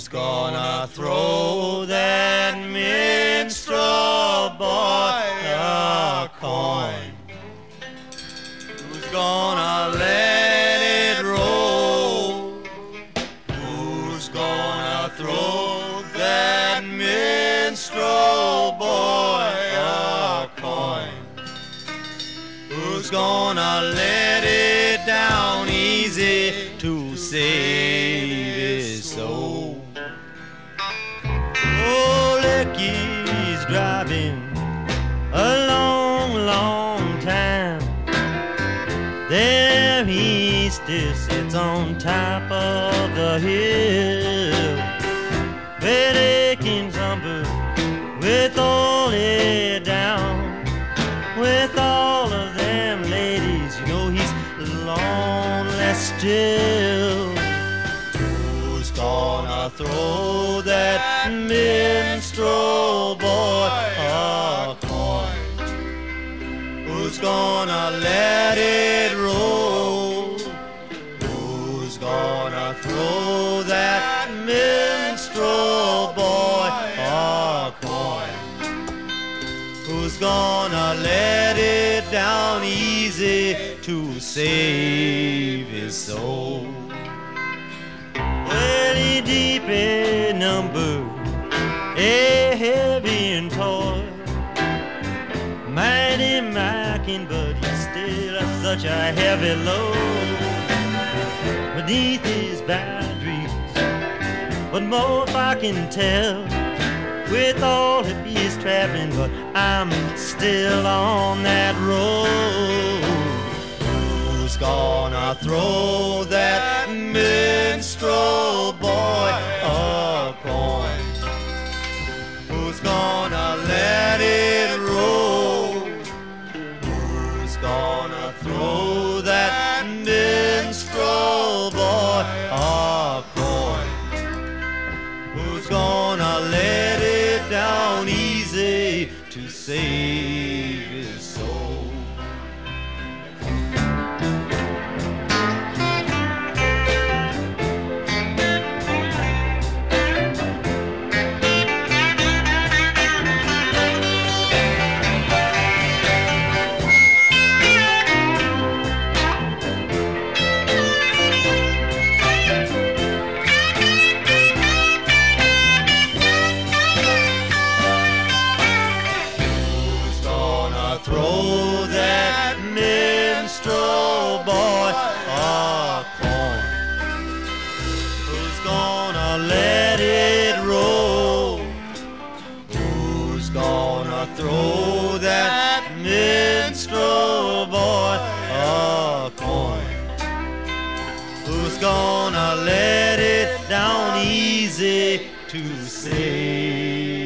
gonna throw that minstrel boy a coin? Who's gonna let it roll? Who's gonna throw that minstrel boy a coin? Who's gonna let it down easy to save his soul? Oh, Lecky's driving a long, long time. There he still sits on top of the hill, where they can suffer with all it down, with all of them ladies. You know he's lonely still. Who's gonna throw that minstrel boy a coin? Who's gonna let it roll? Who's gonna throw that minstrel boy a coin? Who's gonna let it down easy to save his soul? Well, he deep in number, heavy in toil, mighty mocking, but he's still such a heavy load beneath his boundaries. What more if I can tell, with all of his traveling, but I'm still on that road. Who's gonna throw that minstrel boy a coin? Who's gonna let it roll? Who's gonna throw that minstrel boy a coin? Who's gonna let it down easy to save his soul? Throw that minstrel boy a coin? Who's gonna let it roll? Who's gonna throw that minstrel boy a coin? Who's gonna let it down easy to save